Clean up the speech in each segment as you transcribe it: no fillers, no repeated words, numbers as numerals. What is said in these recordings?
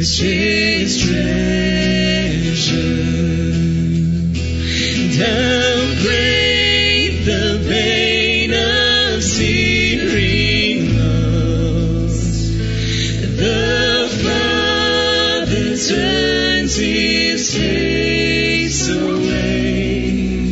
his treasure. Downgrade the pain of secret loss. The Father turns his face away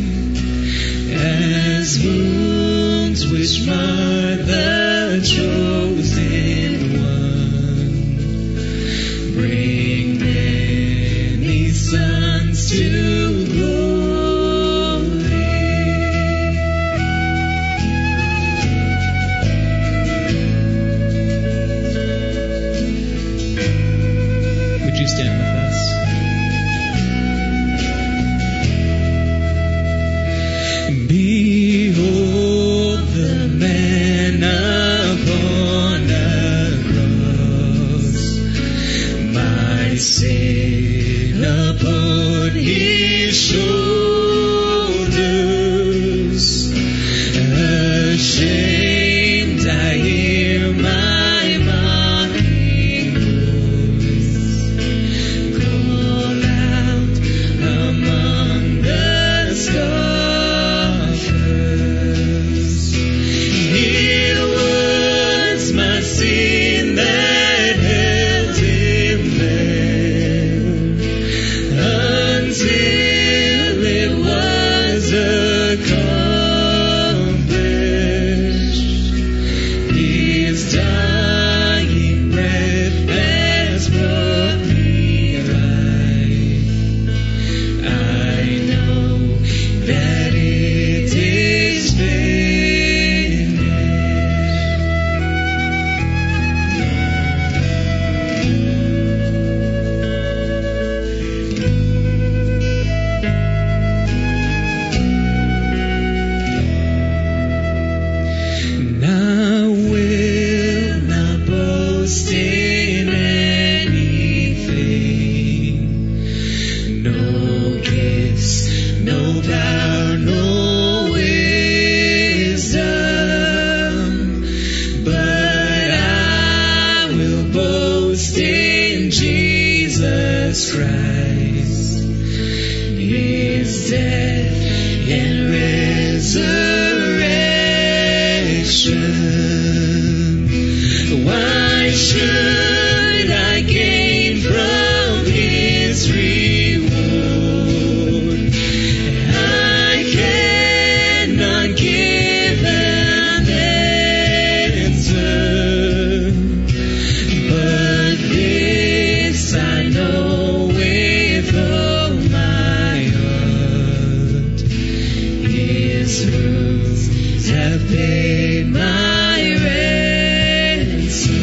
as wounds which mar the chosen one bring many sons to glory. Would you stand with us? Behold the man upon the cross, my sin upon his shoulders. Ashamed I hear my mocking voice call out among the scoffers. It was my sin that held him there until it was accomplished. His dying breath has brought me life. I know that it is finished. And I will not boast in anything, no gifts, no power, no wisdom, but I will boast in Jesus Christ, his death and resurrection. Why should I gain from his reward? I cannot give an answer, but this I know with all my heart: his wounds have paid my ransom.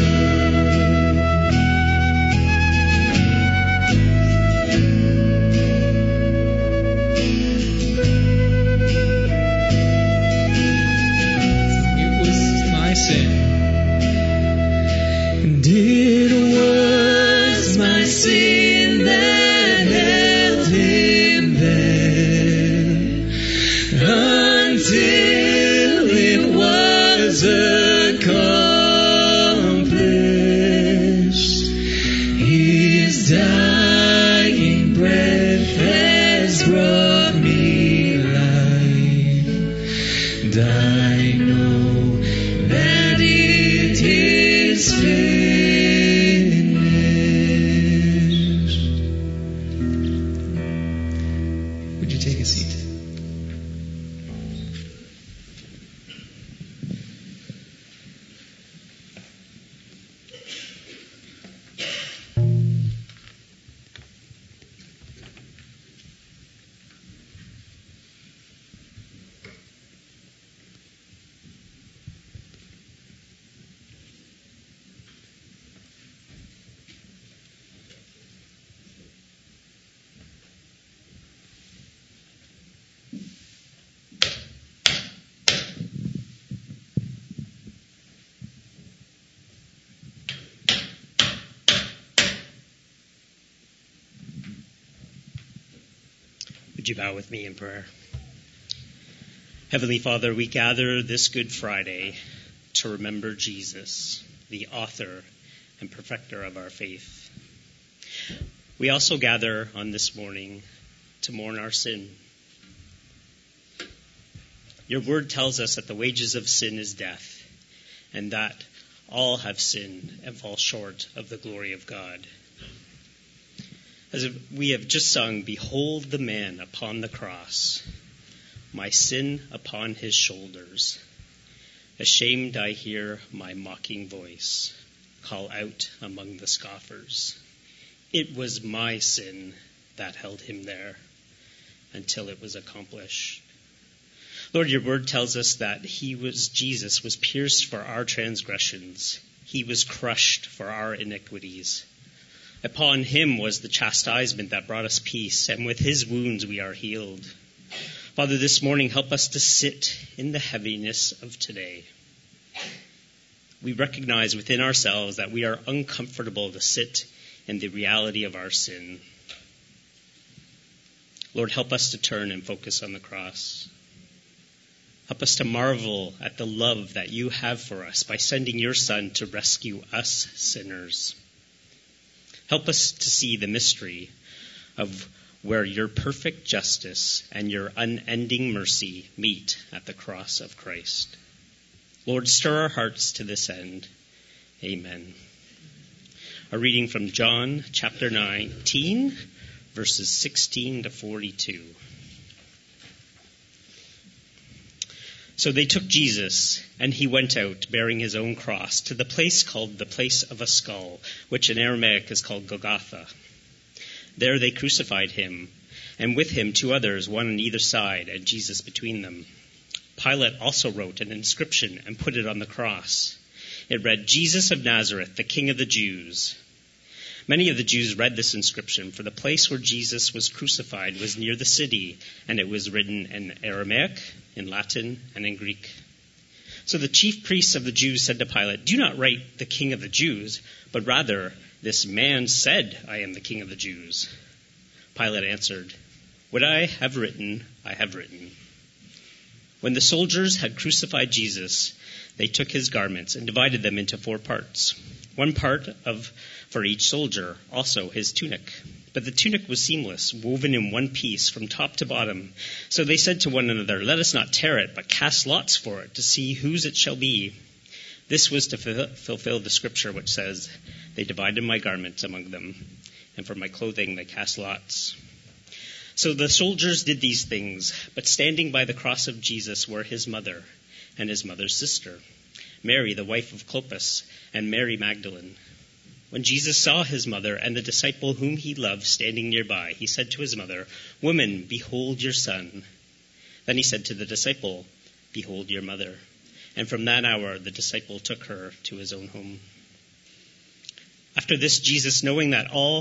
It was my sin, and it was my sin that held him there until it was accomplished. His dying breath has brought me life, and I know that it is finished. Would you take a seat? Would you bow with me in prayer? Heavenly Father, we gather this Good Friday to remember Jesus, the author and perfecter of our faith. We also gather on this morning to mourn our sin. Your word tells us that the wages of sin is death, and that all have sinned and fall short of the glory of God. As we have just sung, behold the man upon the cross, my sin upon his shoulders. Ashamed I hear my mocking voice call out among the scoffers. It was my sin that held him there until it was accomplished. Lord, your word tells us that Jesus was pierced for our transgressions. He was crushed for our iniquities. Upon him was the chastisement that brought us peace, and with his wounds we are healed. Father, this morning help us to sit in the heaviness of today. We recognize within ourselves that we are uncomfortable to sit in the reality of our sin. Lord, help us to turn and focus on the cross. Help us to marvel at the love that you have for us by sending your Son to rescue us sinners. Help us to see the mystery of where your perfect justice and your unending mercy meet at the cross of Christ. Lord, stir our hearts to this end. Amen. A reading from John chapter 19, verses 16 to 42. So they took Jesus, and he went out, bearing his own cross, to the place called the place of a skull, which in Aramaic is called Golgotha. There they crucified him, and with him 2 others, one on either side, and Jesus between them. Pilate also wrote an inscription and put it on the cross. It read, Jesus of Nazareth, the King of the Jews. Many of the Jews read this inscription, for the place where Jesus was crucified was near the city, and it was written in Aramaic, in Latin, and in Greek. So the chief priests of the Jews said to Pilate, do not write the King of the Jews, but rather, this man said, I am the King of the Jews. Pilate answered, what I have written, I have written. When the soldiers had crucified Jesus, they took his garments and divided them into 4 parts. One part for each soldier, also his tunic. But the tunic was seamless, woven in one piece from top to bottom. So they said to one another, let us not tear it, but cast lots for it to see whose it shall be. This was to fulfill the scripture which says, they divided my garments among them, and for my clothing they cast lots. So the soldiers did these things, but standing by the cross of Jesus were his mother and his mother's sister, Mary, the wife of Clopas, and Mary Magdalene. When Jesus saw his mother and the disciple whom he loved standing nearby, he said to his mother, woman, behold your son. Then he said to the disciple, behold your mother. And from that hour the disciple took her to his own home. After this, Jesus, knowing that all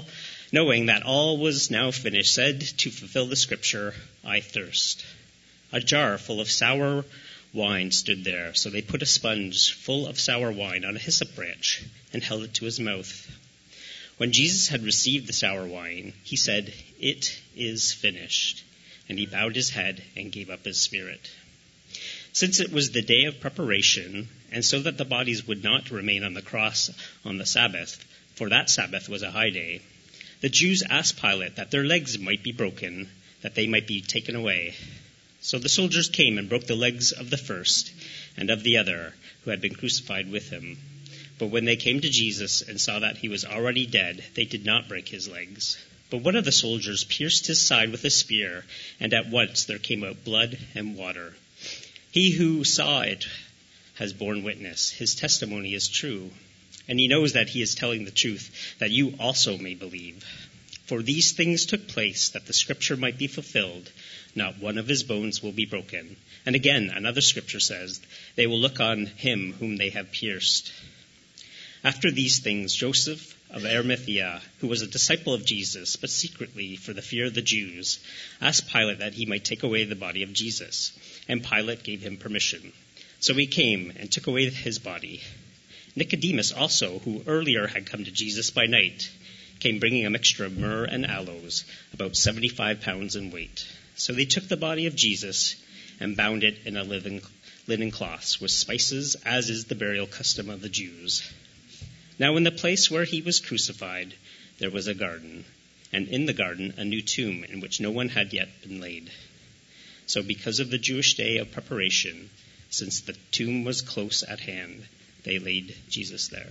was now finished, said to fulfill the scripture, I thirst. A jar full of sour wine stood there, so they put a sponge full of sour wine on a hyssop branch and held it to his mouth. When Jesus had received the sour wine, he said, it is finished. And he bowed his head and gave up his spirit. Since it was the day of preparation, and so that the bodies would not remain on the cross on the Sabbath, for that Sabbath was a high day, the Jews asked Pilate that their legs might be broken, that they might be taken away. So the soldiers came and broke the legs of the first and of the other who had been crucified with him. But when they came to Jesus and saw that he was already dead, they did not break his legs. But one of the soldiers pierced his side with a spear, and at once there came out blood and water. He who saw it has borne witness. His testimony is true. And he knows that he is telling the truth, that you also may believe. For these things took place that the scripture might be fulfilled. Not one of his bones will be broken. And again, another scripture says, they will look on him whom they have pierced. After these things, Joseph of Arimathea, who was a disciple of Jesus, but secretly for the fear of the Jews, asked Pilate that he might take away the body of Jesus. And Pilate gave him permission. So he came and took away his body. Nicodemus also, who earlier had come to Jesus by night, came bringing a mixture of myrrh and aloes, about 75 pounds in weight. So they took the body of Jesus and bound it in a linen cloths with spices, as is the burial custom of the Jews. Now in the place where he was crucified, there was a garden, and in the garden a new tomb in which no one had yet been laid. So because of the Jewish day of preparation, since the tomb was close at hand, they laid Jesus there.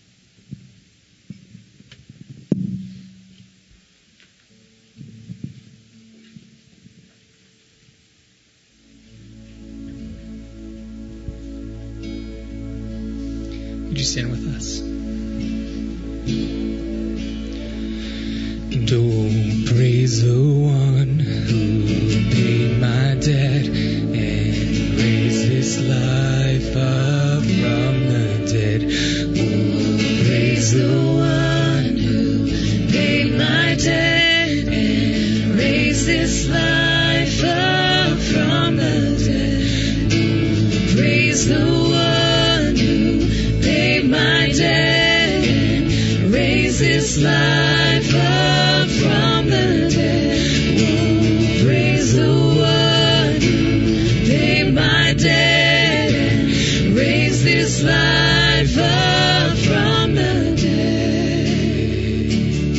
Would you stand with us? Oh, praise the one who paid my debt and raised this life up from the dead. Oh, praise the one who paid my debt and raised this life up from the dead. Oh, praise the one who paid my debt and raised this life up from the dead. Oh, praise the one who paid my debt and raised this life up from the dead.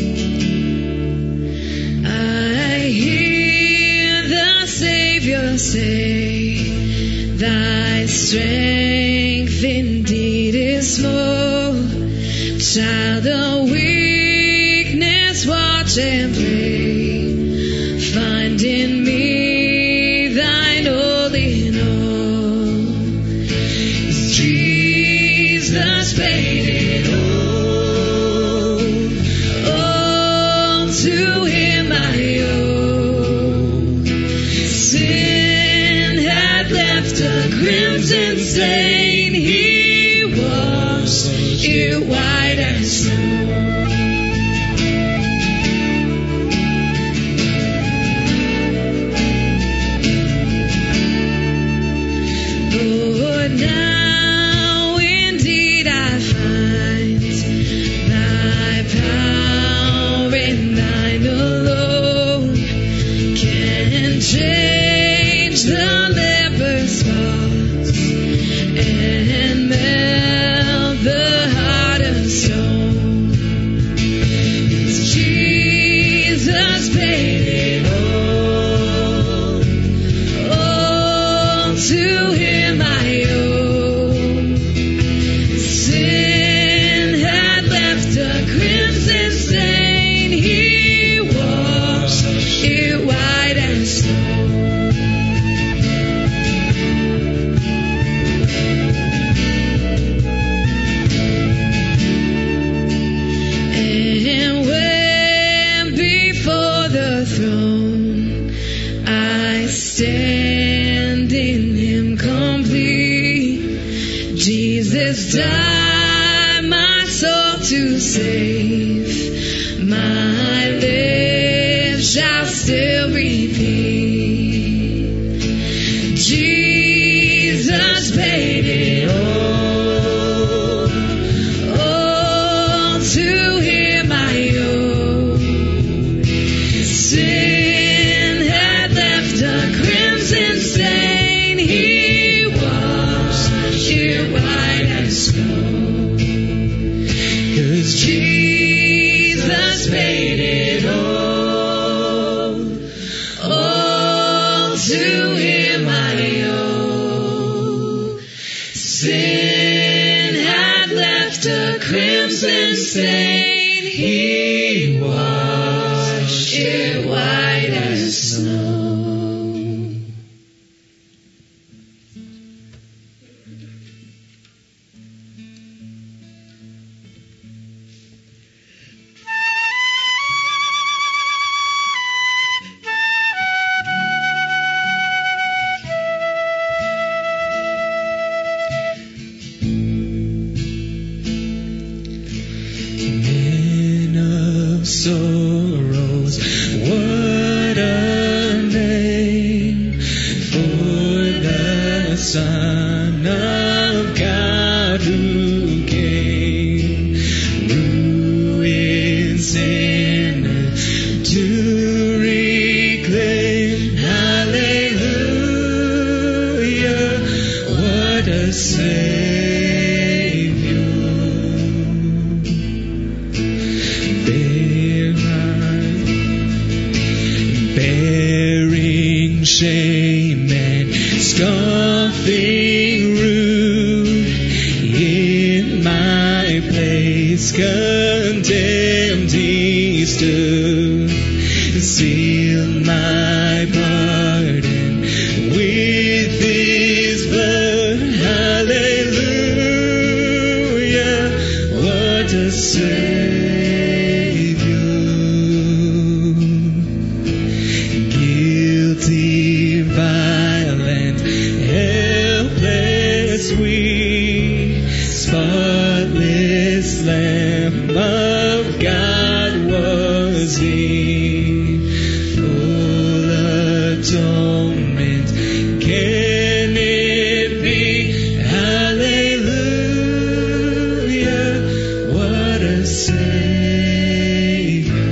I hear the Savior say, thy strength indeed is small. Child of weakness, watch and pray. Find in me thine all in all. Jesus paid it all to him I owe. Sin had left a crimson stain, he washed it white as snow. Lord, now indeed I find thy power and thine alone can change the leper's spots and melt the heart of stone. Jesus paid it all to him I owe. Sin had left a crimson stain, he washed it white as snow. And when before the throne I stand in him complete, Jesus died my soul to save, my lips shall still repeat. Jesus paid it all to him I owe. Sin had left a crimson stain, he washed it white as snow. 'Cause Jesus paid it all to him I owe. Sin had left a crimson stain, he washed it white as snow. Men of sorrows, what a name for the Son of God who came, ruined sinner to reclaim. Hallelujah, what a Savior. Bear my bearing shame and scoffing rude. In my place condemned he stood, sealed my pardon with his blood. Hallelujah, what a Savior. Guilty, violent, helpless, weak, spotless Lamb of God was he. Full atonement, can it be? Hallelujah, what a Savior.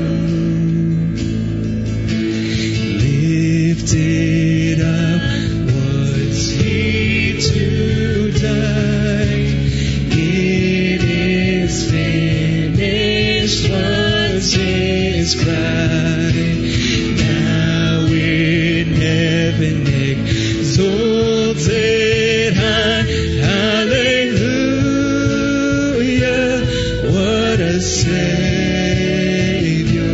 Lifted up was he to die. It is finished was his cry. Now in heaven exalted high. Hallelujah, what a Savior.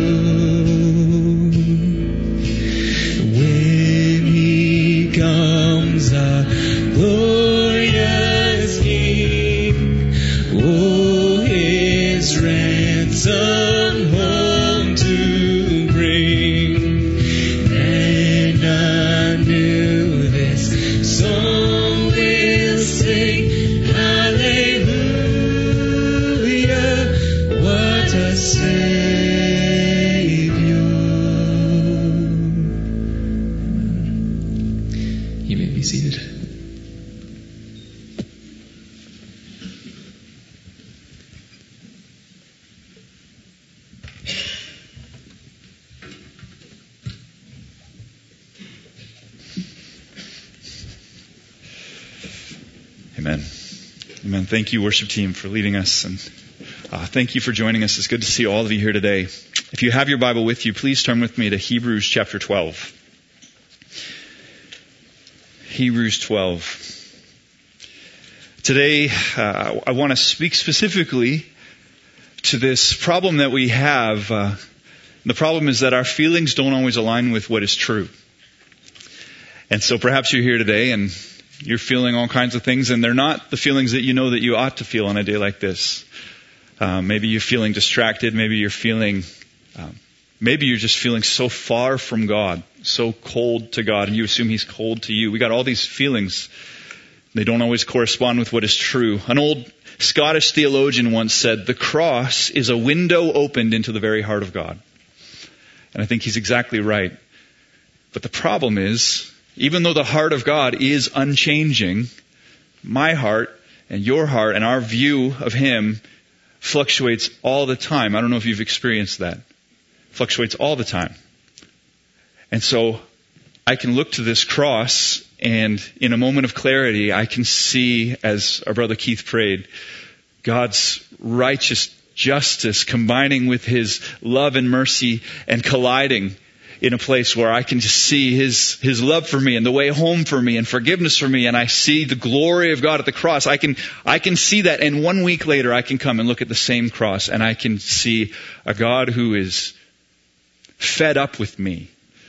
When he comes, our glorious King, oh, his ransom home to bring. And anew this song will sing. Hallelujah, what a Savior. You may be seated. Amen. Amen. Thank you, worship team, for leading us, and thank you for joining us. It's good to see all of you here today. If you have your Bible with you, please turn with me to Hebrews chapter 12. Hebrews 12. Today, I want to speak specifically to this problem that we have. The problem is that our feelings don't always align with what is true. And so perhaps you're here today and you're feeling all kinds of things, and they're not the feelings that you know that you ought to feel on a day like this. Maybe you're feeling distracted. Maybe you're just feeling so far from God, so cold to God, and you assume He's cold to you. We got all these feelings. They don't always correspond with what is true. An old Scottish theologian once said, "The cross is a window opened into the very heart of God." And I think he's exactly right. But the problem is, even though the heart of God is unchanging, my heart and your heart and our view of Him fluctuates all the time. I don't know if you've experienced that. Fluctuates all the time. And so I can look to this cross, and in a moment of clarity, I can see, as our brother Keith prayed, God's righteous justice combining with His love and mercy and colliding in a place where I can just see His love for me and the way home for me and forgiveness for me, and I see the glory of God at the cross. I can see that, and 1 week later I can come and look at the same cross, and I can see a God who is fed up with me.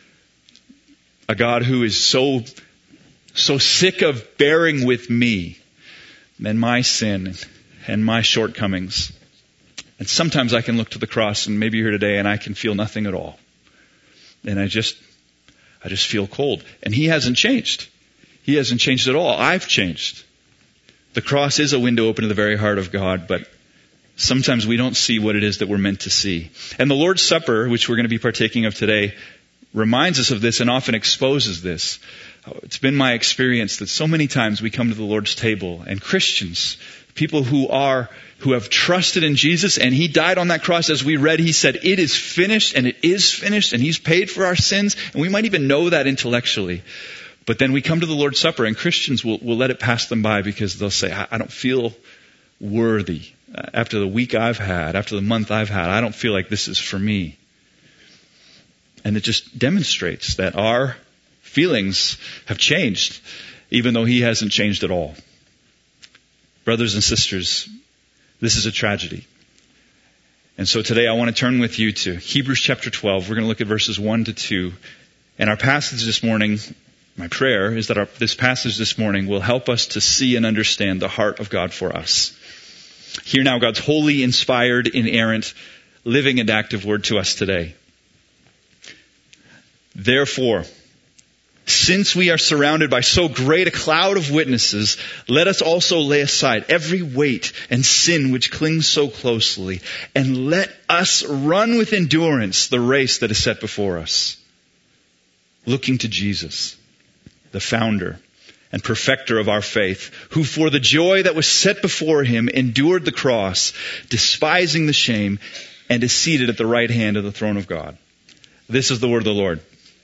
A God who is so sick of bearing with me and my sin and my shortcomings. And sometimes I can look to the cross, and maybe you're here today and I can feel nothing at all. And I just feel cold. And He hasn't changed. He hasn't changed at all. I've changed. The cross is a window open to the very heart of God, but sometimes we don't see what it is that we're meant to see. And the Lord's Supper, which we're going to be partaking of today, reminds us of this and often exposes this. It's been my experience that so many times we come to the Lord's table, and Christians, people who have trusted in Jesus, and He died on that cross. As we read, He said, "It is finished," and it is finished, and He's paid for our sins, and we might even know that intellectually. But then we come to the Lord's Supper, and Christians will let it pass them by because they'll say, I don't feel worthy. After the week I've had, after the month I've had, I don't feel like this is for me. And it just demonstrates that our feelings have changed, even though he hasn't changed at all. Brothers and sisters, this is a tragedy. And so today I want to turn with you to Hebrews chapter 12. We're going to look at verses 1 to 2. And our passage this morning, my prayer is that this passage this morning will help us to see and understand the heart of God for us. Hear now God's holy, inspired, inerrant, living and active word to us today. Therefore, since we are surrounded by so great a cloud of witnesses, let us also lay aside every weight and sin which clings so closely, and let us run with endurance the race that is set before us, looking to Jesus, the founder and perfecter of our faith, who for the joy that was set before him endured the cross, despising the shame, and is seated at the right hand of the throne of God. This is the word of the Lord.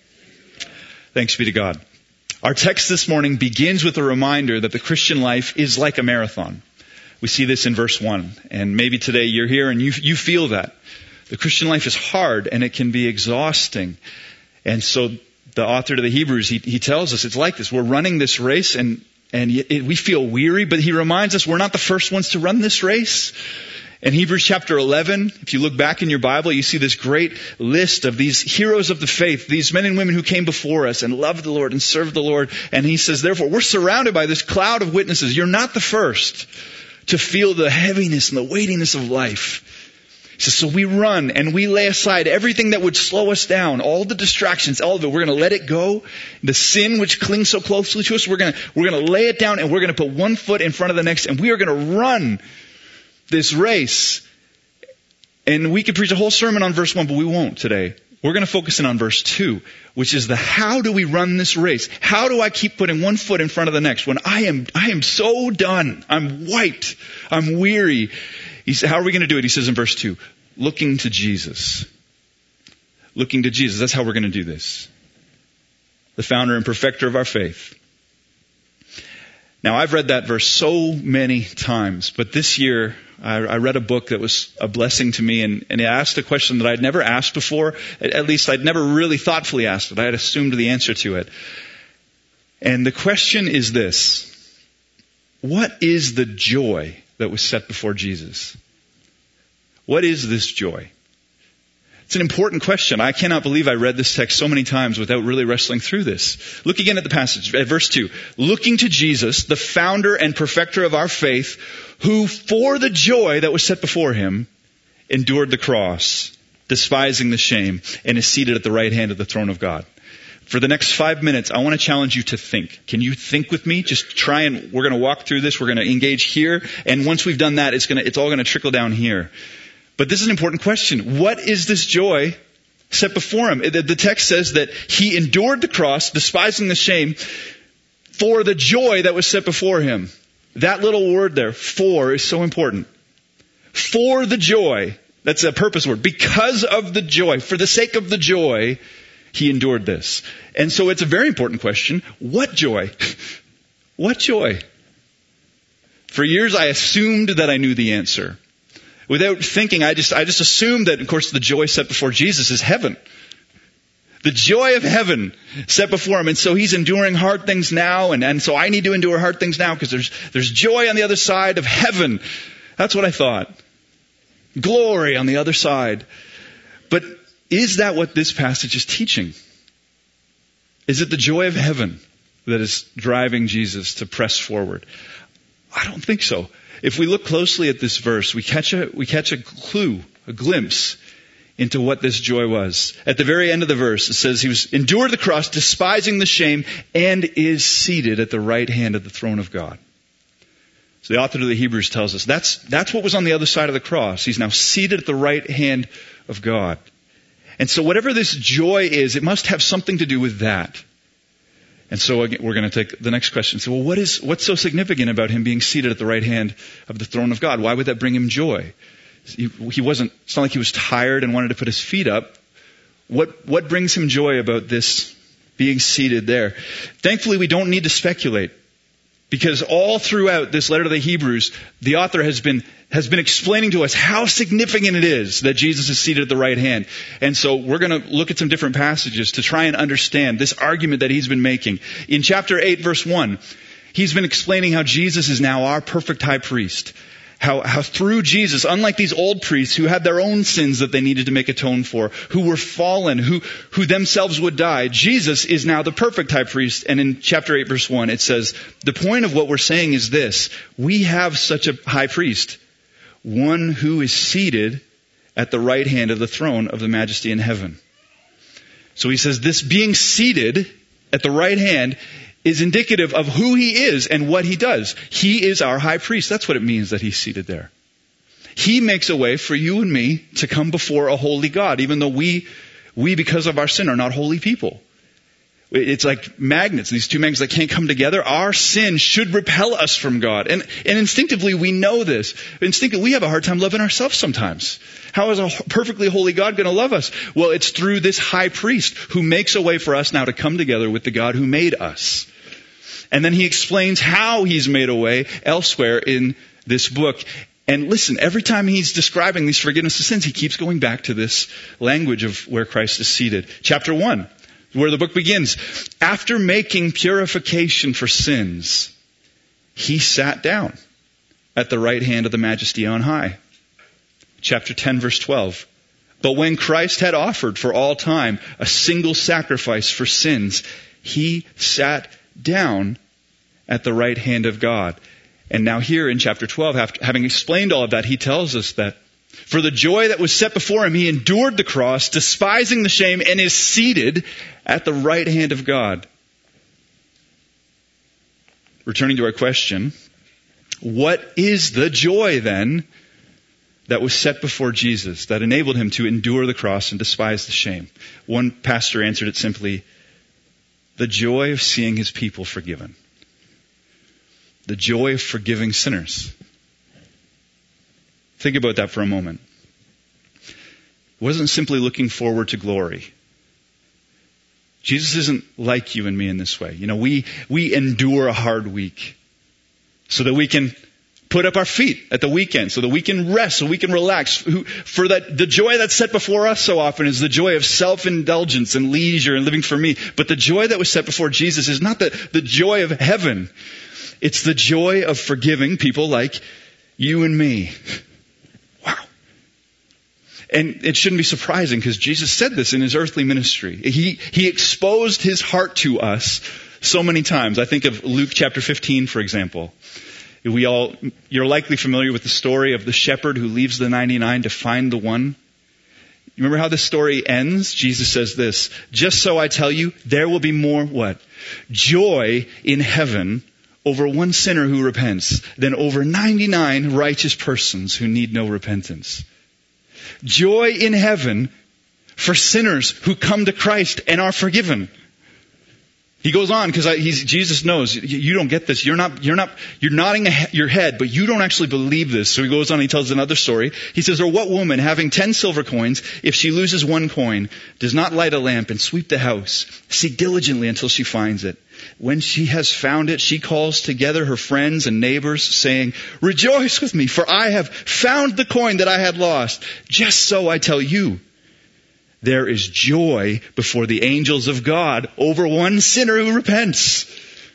Thanks be to God. Our text this morning begins with a reminder that the Christian life is like a marathon. We see this in verse 1. And maybe today you're here and you feel that. The Christian life is hard and it can be exhausting. And so the author to the Hebrews, he tells us it's like this. We're running this race and we feel weary, but he reminds us we're not the first ones to run this race. In Hebrews chapter 11, if you look back in your Bible, you see this great list of these heroes of the faith, these men and women who came before us and loved the Lord and served the Lord. And he says, therefore, we're surrounded by this cloud of witnesses. You're not the first to feel the heaviness and the weightiness of life. He says, so we run and we lay aside everything that would slow us down, all the distractions, all of it. We're going to let it go. The sin which clings so closely to us, we're going to lay it down and we're going to put one foot in front of the next and we are going to run this race. And we could preach a whole sermon on verse 1, but we won't today. We're going to focus in on verse 2, which is the how do we run this race? How do I keep putting one foot in front of the next when I am so done? I'm wiped. I'm weary. He said, how are we going to do it? He says in verse 2, looking to Jesus. Looking to Jesus. That's how we're going to do this. The founder and perfecter of our faith. Now, I've read that verse so many times, but this year I read a book that was a blessing to me, and it asked a question that I'd never asked before. At least I'd never really thoughtfully asked it. I had assumed the answer to it. And the question is this: what is the joy that was set before Jesus? What is this joy? It's an important question. I cannot believe I read this text so many times without really wrestling through this. Look again at the passage, at verse 2. Looking to Jesus, the founder and perfecter of our faith, who for the joy that was set before him endured the cross, despising the shame, and is seated at the right hand of the throne of God. For the next 5 minutes, I want to challenge you to think. Can you think with me? Just try and we're going to walk through this. We're going to engage here. And once we've done that, it's all going to trickle down here. But this is an important question. What is this joy set before him? The text says that he endured the cross, despising the shame, for the joy that was set before him. That little word there, for, is so important. For the joy. That's a purpose word. Because of the joy, for the sake of the joy, he endured this. And so it's a very important question. What joy? What joy? For years I assumed that I knew the answer. Without thinking, I just assumed that, of course, the joy set before Jesus is heaven. The joy of heaven set before him. And so he's enduring hard things now. And so I need to endure hard things now because there's joy on the other side of heaven. That's what I thought. Glory on the other side. But is that what this passage is teaching? Is it the joy of heaven that is driving Jesus to press forward? I don't think so. If we look closely at this verse, we catch a clue, a glimpse into what this joy was. At the very end of the verse, it says he was endured the cross, despising the shame, and is seated at the right hand of the throne of God. So the author of the Hebrews tells us that's what was on the other side of the cross. He's now seated at the right hand of God. And so whatever this joy is, it must have something to do with that. And so we're going to take the next question. So, well, what's so significant about him being seated at the right hand of the throne of God? Why would that bring him joy? It's not like he was tired and wanted to put his feet up. What brings him joy about this being seated there? Thankfully, we don't need to speculate. Because all throughout this letter to the Hebrews, the author has been explaining to us how significant it is that Jesus is seated at the right hand. And so we're going to look at some different passages to try and understand this argument that he's been making. In chapter 8, verse 1, he's been explaining how Jesus is now our perfect high priest. How through Jesus, unlike these old priests who had their own sins that they needed to make atone for, who were fallen, who themselves would die, Jesus is now the perfect high priest. And in chapter 8, verse 1, it says, the point of what we're saying is this: we have such a high priest, one who is seated at the right hand of the throne of the majesty in heaven. So he says this being seated at the right hand is indicative of who he is and what he does. He is our high priest. That's what it means that he's seated there. He makes a way for you and me to come before a holy God, even though we because of our sin are not holy people. It's like magnets, these two magnets that can't come together. Our sin should repel us from God. And instinctively we know this. Instinctively we have a hard time loving ourselves sometimes. How is a perfectly holy God going to love us? Well, it's through this high priest who makes a way for us now to come together with the God who made us. And then he explains how he's made a way elsewhere in this book. And listen, every time he's describing these forgiveness of sins, he keeps going back to this language of where Christ is seated. Chapter 1, where the book begins. After making purification for sins, he sat down at the right hand of the majesty on high. Chapter 10, verse 12. But when Christ had offered for all time a single sacrifice for sins, he sat down at the right hand of God. And now here in chapter 12, after having explained all of that, he tells us that for the joy that was set before him, he endured the cross, despising the shame, and is seated at the right hand of God. Returning to our question, what is the joy then that was set before Jesus that enabled him to endure the cross and despise the shame? One pastor answered it simply, the joy of seeing his people forgiven. The joy of forgiving sinners. Think about that for a moment. It wasn't simply looking forward to glory. Jesus isn't like you and me in this way. You know, we endure a hard week so that we can put up our feet at the weekend, so that we can rest, so we can relax. For that, the joy that's set before us so often is the joy of self-indulgence and leisure and living for me. But the joy that was set before Jesus is not the joy of heaven. It's the joy of forgiving people like you and me. Wow. And it shouldn't be surprising because Jesus said this in his earthly ministry. He exposed his heart to us so many times. I think of Luke chapter 15, for example. You're likely familiar with the story of the shepherd who leaves the 99 to find the one. You remember how this story ends? Jesus says this, just so I tell you, there will be more what? Joy in heaven over one sinner who repents than over 99 righteous persons who need no repentance. Joy in heaven for sinners who come to Christ and are forgiven. He goes on because Jesus knows you don't get this. You're nodding your head, but you don't actually believe this. So he goes on. He tells another story. He says, "Or what woman having 10 silver coins, if she loses one coin, does not light a lamp and sweep the house, seek diligently until she finds it? When she has found it, she calls together her friends and neighbors, saying, 'Rejoice with me, for I have found the coin that I had lost.' Just so I tell you, there is joy before the angels of God over one sinner who repents."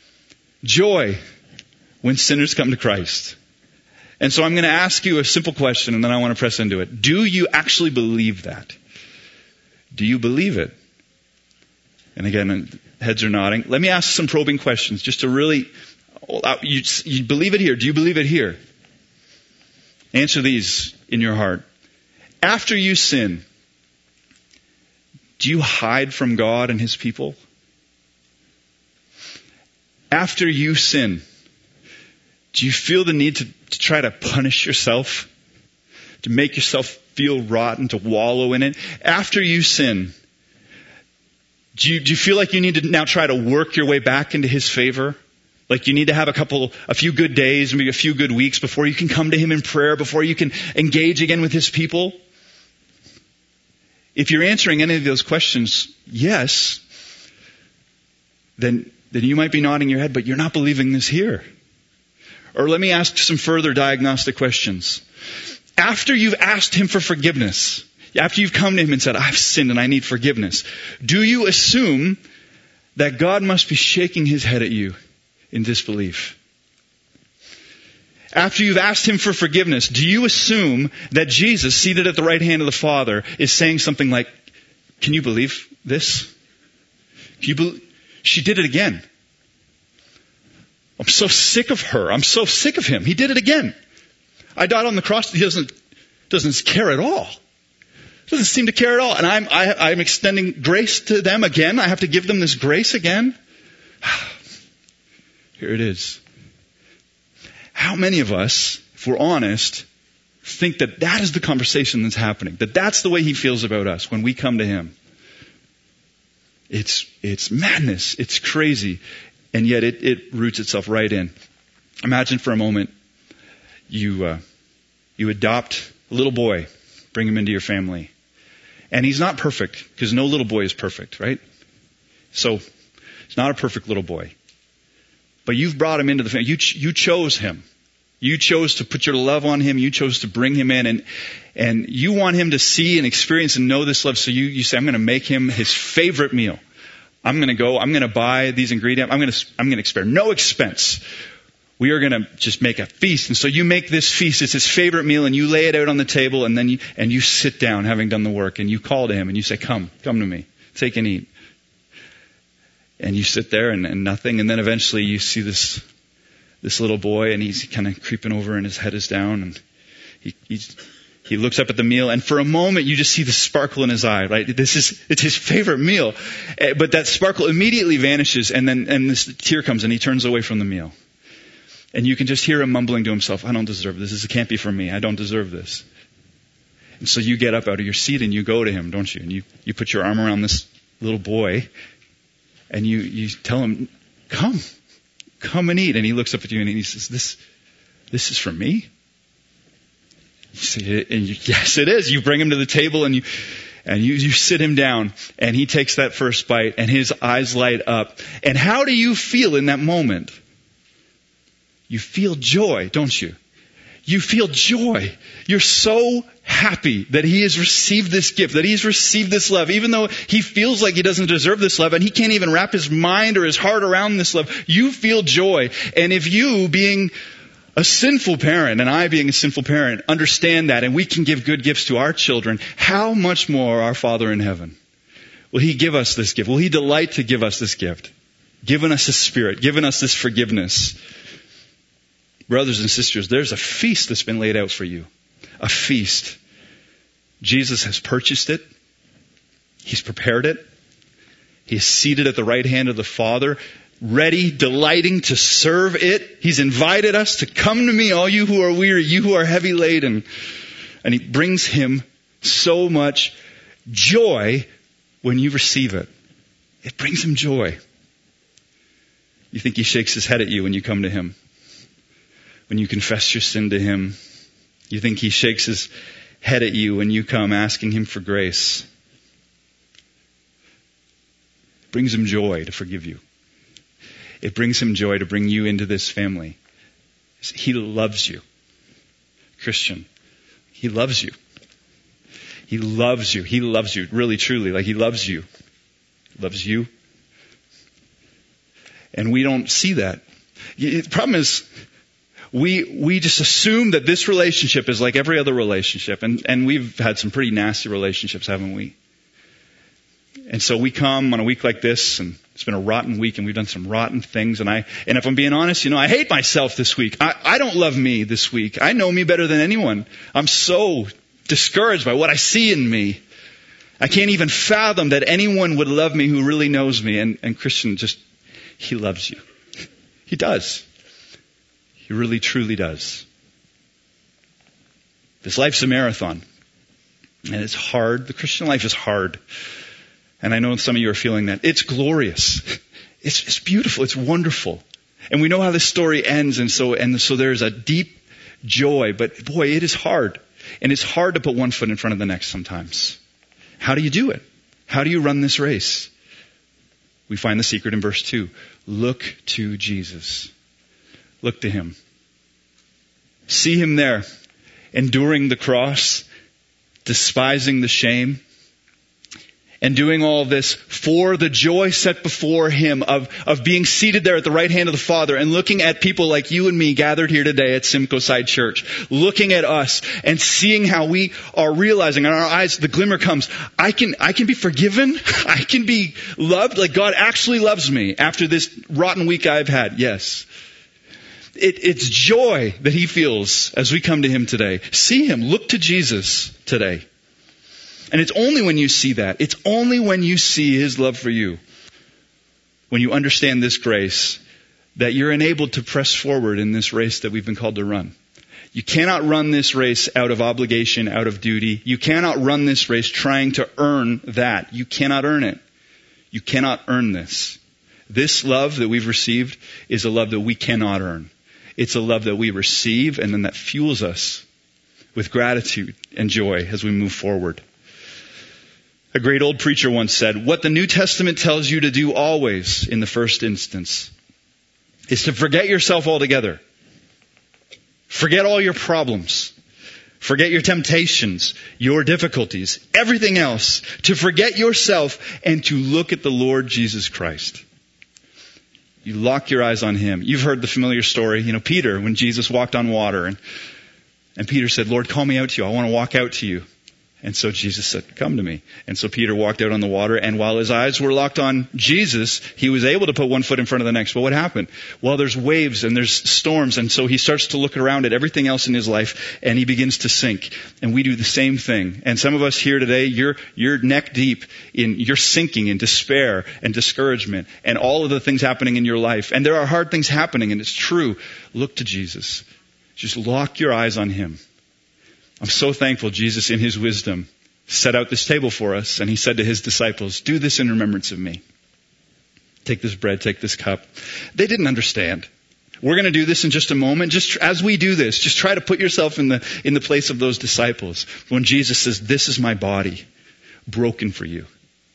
Joy when sinners come to Christ. And so I'm going to ask you a simple question and then I want to press into it. Do you actually believe that? Do you believe it? And again, heads are nodding. Let me ask some probing questions just to really, you believe it here. Do you believe it here? Answer these in your heart. After you sin, do you hide from God and His people? After you sin, do you feel the need to try to punish yourself? To make yourself feel rotten, to wallow in it? After you sin, do you feel like you need to now try to work your way back into His favor? Like you need to have a few good days, maybe a few good weeks before you can come to Him in prayer, before you can engage again with His people? If you're answering any of those questions, yes, then you might be nodding your head, but you're not believing this here. Or let me ask some further diagnostic questions. After you've asked him for forgiveness, after you've come to him and said, I've sinned and I need forgiveness, do you assume that God must be shaking his head at you in disbelief? After you've asked him for forgiveness, do you assume that Jesus, seated at the right hand of the Father, is saying something like, can you believe this? She did it again. I'm so sick of her. I'm so sick of him. He did it again. I died on the cross. He doesn't care at all. Doesn't seem to care at all. And I'm extending grace to them again. I have to give them this grace again. Here it is. How many of us, if we're honest, think that that is the conversation that's happening? That that's the way he feels about us when we come to him? It's madness. It's crazy. And yet it roots itself right in. Imagine for a moment you adopt a little boy, bring him into your family. And he's not perfect, because no little boy is perfect, right? So he's not a perfect little boy. But you've brought him into the family. You chose him. You chose to put your love on him. You chose to bring him in. And you want him to see and experience and know this love. So you say, I'm going to make him his favorite meal. I'm going to buy these ingredients. I'm going to spare no expense. We are going to just make a feast. And so you make this feast. It's his favorite meal, and you lay it out on the table, and then you sit down, having done the work, and you call to him, and you say, come to me. Take and eat. And you sit there and nothing. And then eventually you see this little boy, and he's kind of creeping over, and his head is down, and he looks up at the meal, and for a moment you just see the sparkle in his eye, right? It's his favorite meal. But that sparkle immediately vanishes, and this tear comes, and he turns away from the meal. And you can just hear him mumbling to himself, I don't deserve this. This can't be for me. I don't deserve this. And so you get up out of your seat and you go to him, don't you? And you put your arm around this little boy, and you tell him, come and eat. And he looks up at you and he says, this is for me? You say, yes, it is. You bring him to the table and you sit him down, and he takes that first bite, and his eyes light up. And how do you feel in that moment? You feel joy, don't you? You feel joy. You're so happy that he has received this gift, that he's received this love, even though he feels like he doesn't deserve this love, and he can't even wrap his mind or his heart around this love. You feel joy. And if you, being a sinful parent, and I being a sinful parent, understand that, and we can give good gifts to our children, how much more our Father in heaven will he give us this gift? Will he delight to give us this gift? Given us his Spirit, given us this forgiveness. Brothers and sisters, there's a feast that's been laid out for you. A feast. Jesus has purchased it. He's prepared it. He is seated at the right hand of the Father, ready, delighting to serve it. He's invited us to come to me, all you who are weary, you who are heavy laden. And he brings him so much joy when you receive it. It brings him joy. You think he shakes his head at you when you come to him? When you confess your sin to him? You think he shakes his head at you when you come asking him for grace? It brings him joy to forgive you. It brings him joy to bring you into this family. He loves you. Christian, he loves you. He loves you. He loves you. Really, truly, like he loves you. He loves you. And we don't see that. The problem is, we just assume that this relationship is like every other relationship. And we've had some pretty nasty relationships, haven't we? And so we come on a week like this, and it's been a rotten week, and we've done some rotten things. And if I'm being honest, I hate myself this week. I don't love me this week. I know me better than anyone. I'm so discouraged by what I see in me. I can't even fathom that anyone would love me who really knows me. And Christian, he loves you. He does. He really, truly does. This life's a marathon. And it's hard. The Christian life is hard. And I know some of you are feeling that. It's glorious. It's beautiful. It's wonderful. And we know how this story ends. And so there's a deep joy. But boy, it is hard. And it's hard to put one foot in front of the next sometimes. How do you do it? How do you run this race? We find the secret in verse 2. Look to Jesus. Look to him. See him there, enduring the cross, despising the shame, and doing all this for the joy set before him of being seated there at the right hand of the Father and looking at people like you and me gathered here today at Simcoe Side Church, looking at us and seeing how we are realizing in our eyes, the glimmer comes, I can be forgiven, I can be loved, like God actually loves me after this rotten week I've had. Yes. It's joy that he feels as we come to him today. See him, look to Jesus today. And it's only when you see that, it's only when you see his love for you, when you understand this grace, that you're enabled to press forward in this race that we've been called to run. You cannot run this race out of obligation, out of duty. You cannot run this race trying to earn that. You cannot earn it. You cannot earn this. This love that we've received is a love that we cannot earn. It's a love that we receive, and then that fuels us with gratitude and joy as we move forward. A great old preacher once said, what the New Testament tells you to do always in the first instance is to forget yourself altogether. Forget all your problems. Forget your temptations, your difficulties, everything else. To forget yourself and to look at the Lord Jesus Christ. You lock your eyes on him. You've heard the familiar story. Peter, when Jesus walked on water and Peter said, Lord, call me out to you. I want to walk out to you. And so Jesus said, come to me. And so Peter walked out on the water, and while his eyes were locked on Jesus, he was able to put one foot in front of the next. But what happened? Well, there's waves and there's storms, and so he starts to look around at everything else in his life, and he begins to sink. And we do the same thing. And some of us here today, you're neck deep you're sinking in despair and discouragement and all of the things happening in your life. And there are hard things happening, and it's true. Look to Jesus. Just lock your eyes on him. I'm so thankful Jesus, in his wisdom, set out this table for us, and he said to his disciples, do this in remembrance of me. Take this bread, take this cup. They didn't understand. We're going to do this in just a moment. Just as we do this, just try to put yourself in the place of those disciples when Jesus says, this is my body, broken for you.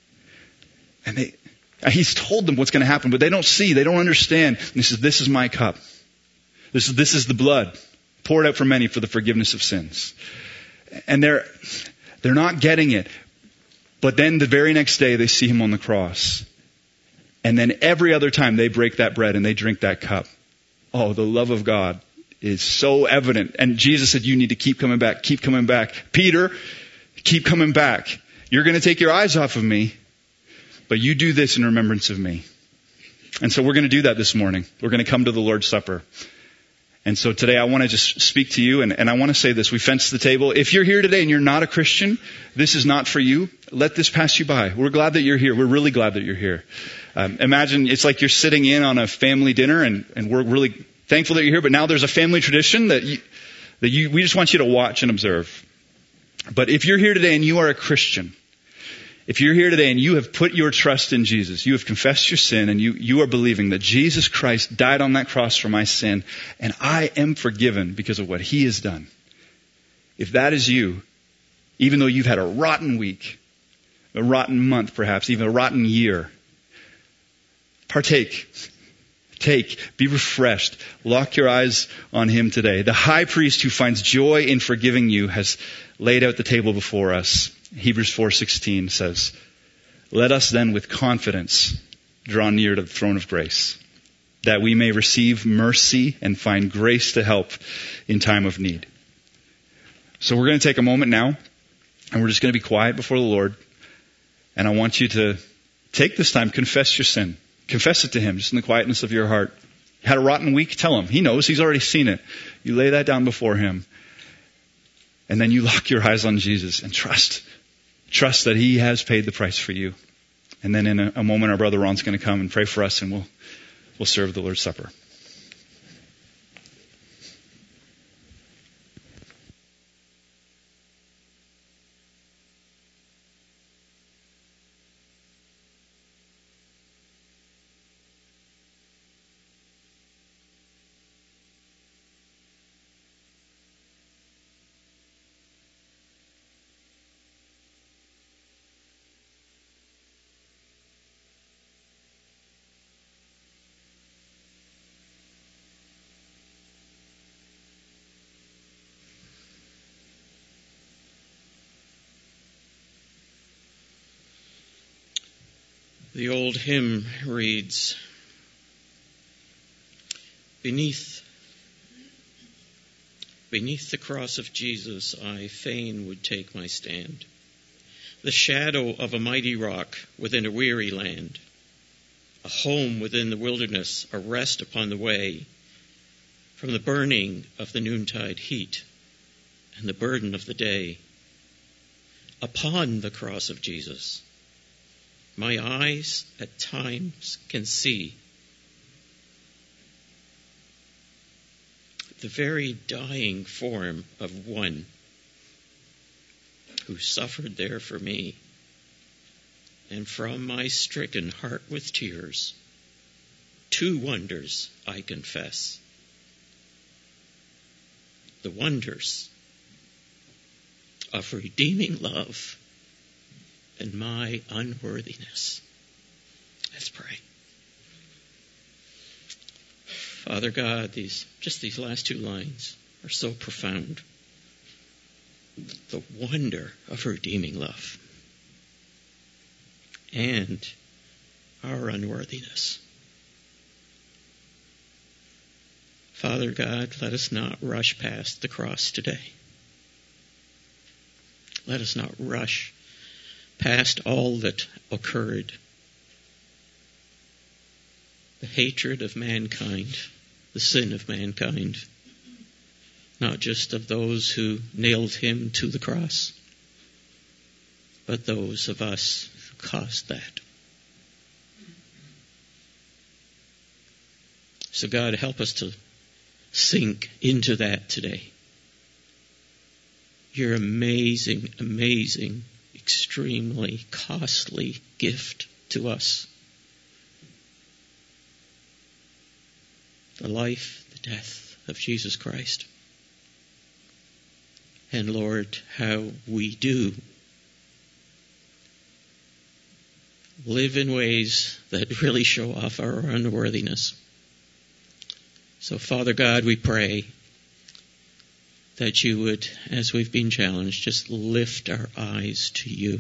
And he's told them what's going to happen, but they don't see, they don't understand. And he says, this is my cup. This is the blood poured out for many for the forgiveness of sins. And they're not getting it. But then the very next day they see him on the cross. And then every other time they break that bread and they drink that cup. Oh, the love of God is so evident. And Jesus said, you need to keep coming back, keep coming back. Peter, keep coming back. You're going to take your eyes off of me, but you do this in remembrance of me. And so we're going to do that this morning. We're going to come to the Lord's Supper. And so today I want to just speak to you, and I want to say this. We fenced the table. If you're here today and you're not a Christian, this is not for you. Let this pass you by. We're glad that you're here. We're really glad that you're here. Imagine it's like you're sitting in on a family dinner, and we're really thankful that you're here, but now there's a family tradition that we just want you to watch and observe. But if you're here today and you are a Christian, if you're here today and you have put your trust in Jesus, you have confessed your sin, and you are believing that Jesus Christ died on that cross for my sin, and I am forgiven because of what he has done. If that is you, even though you've had a rotten week, a rotten month perhaps, even a rotten year, partake. Be refreshed. Lock your eyes on him today. The high priest who finds joy in forgiving you has laid out the table before us. Hebrews 4:16 says, let us then with confidence draw near to the throne of grace, that we may receive mercy and find grace to help in time of need. So we're going to take a moment now, and we're just going to be quiet before the Lord. And I want you to take this time, confess your sin. Confess it to him, just in the quietness of your heart. You had a rotten week? Tell him. He knows. He's already seen it. You lay that down before him. And then you lock your eyes on Jesus and trust that he has paid the price for you. And then in a moment, our brother Ron's going to come and pray for us, and we'll serve the Lord's Supper. The old hymn reads, Beneath the cross of Jesus, I fain would take my stand, the shadow of a mighty rock within a weary land, a home within the wilderness, a rest upon the way, from the burning of the noontide heat and the burden of the day. Upon the cross of Jesus, my eyes at times can see the very dying form of one who suffered there for me. And from my stricken heart with tears, two wonders I confess. The wonders of redeeming love and my unworthiness. Let's pray. Father God, these last two lines are so profound. The wonder of redeeming love and our unworthiness. Father God, let us not rush past the cross today. Let us not rush past all that occurred. The hatred of mankind, the sin of mankind, not just of those who nailed him to the cross, but those of us who caused that. So God, help us to sink into that today. Your amazing, amazing, extremely costly gift to us. The life, the death of Jesus Christ. And Lord, how we do live in ways that really show off our unworthiness. So Father God, we pray that you would, as we've been challenged, just lift our eyes to you.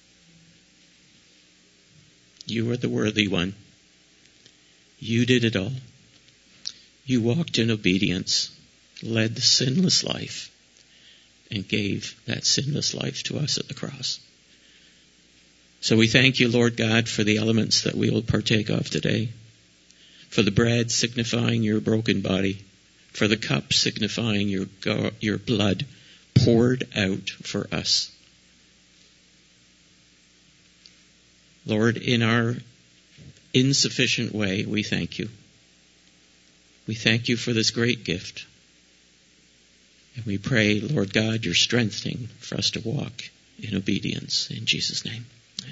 You are the worthy one. You did it all. You walked in obedience, led the sinless life, and gave that sinless life to us at the cross. So we thank you, Lord God, for the elements that we will partake of today, for the bread signifying your broken body, for the cup signifying your blood poured out for us. Lord, in our insufficient way, we thank you. We thank you for this great gift. And we pray, Lord God, your strengthening for us to walk in obedience. In Jesus' name. Amen.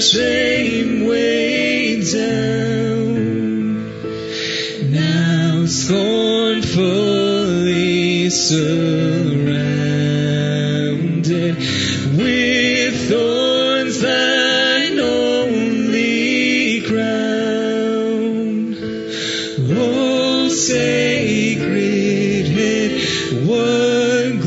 shame weighed down, now scornfully surrounded with thorns, thine only crown. Oh, sacred head, what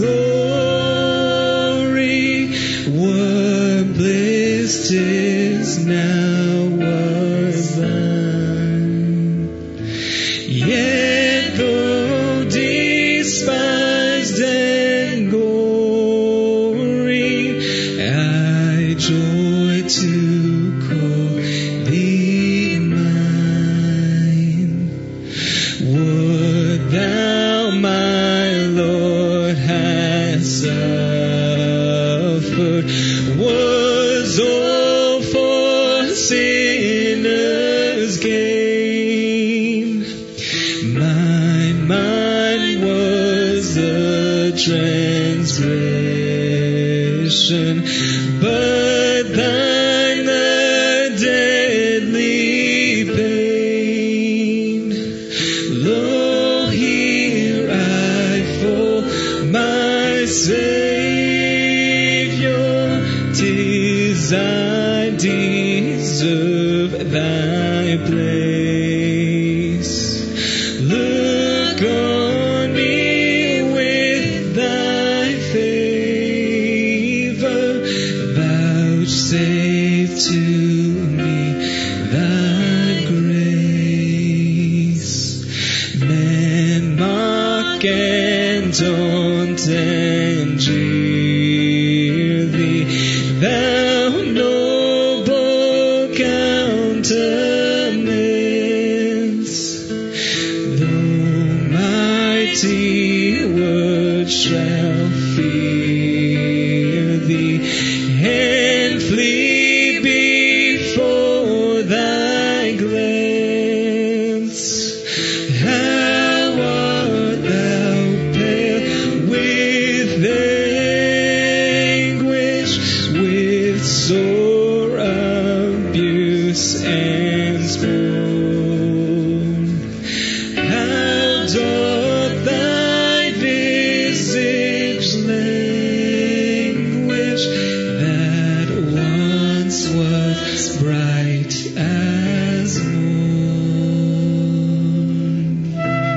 glory, what bliss 'tis now was thine. Yet though despised and gory, I joy to call thee mine. Would thou, my Lord, hast suffered, was all for sinners' gain. Mine was the transgression, but thine the deadly pain. Lo, here I fall, my Savior, 'tis I deserve thy place. Look on me with thy favor, vouchsafe to me thy grace. Men mock and taunt and jeer thee, thou noble countenance. Though mighty words shall fear thee, and flee before thy glance, how art thou pale with anguish, with sore abuse and scorn. How doth thy visage languish, that once was bright as morn.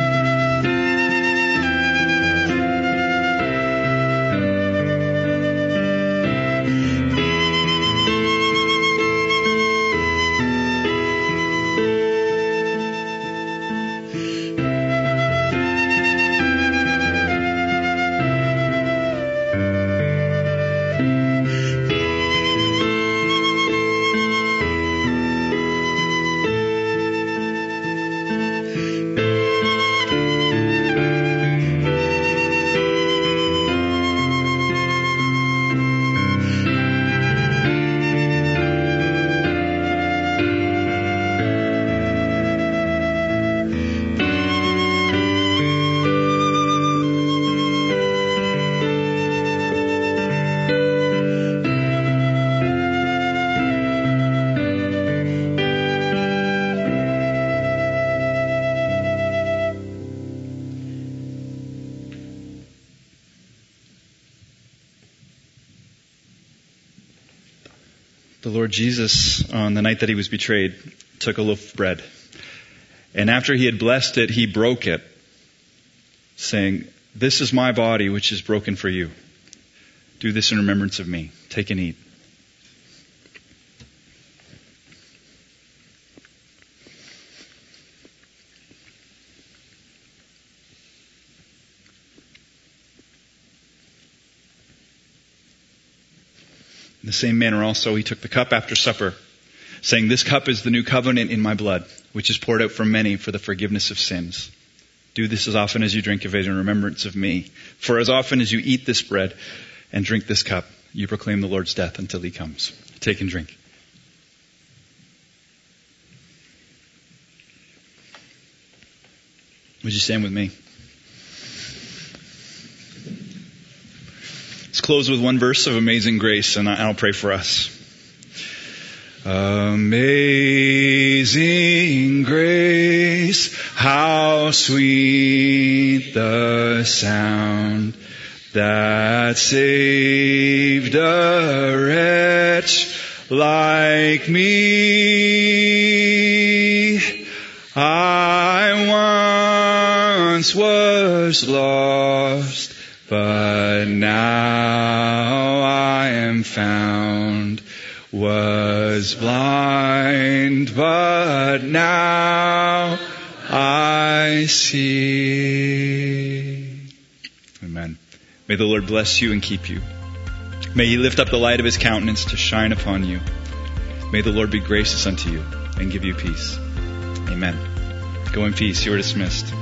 The Lord Jesus, on the night that he was betrayed, took a loaf of bread. And after he had blessed it, he broke it, saying, "This is my body, which is broken for you. Do this in remembrance of me. Take and eat." In the same manner also he took the cup after supper, saying, "This cup is the new covenant in my blood, which is poured out for many for the forgiveness of sins. Do this as often as you drink of it in remembrance of me. For as often as you eat this bread and drink this cup, you proclaim the Lord's death until he comes." Take and drink. Would you stand with me? Let's close with one verse of Amazing Grace, and I'll pray for us. Amazing grace, how sweet the sound that saved a wretch like me. I once was lost, but now I am found. Was blind, but now I see. Amen. May the Lord bless you and keep you. May He lift up the light of His countenance to shine upon you. May the Lord be gracious unto you and give you peace. Amen. Go in peace. You are dismissed.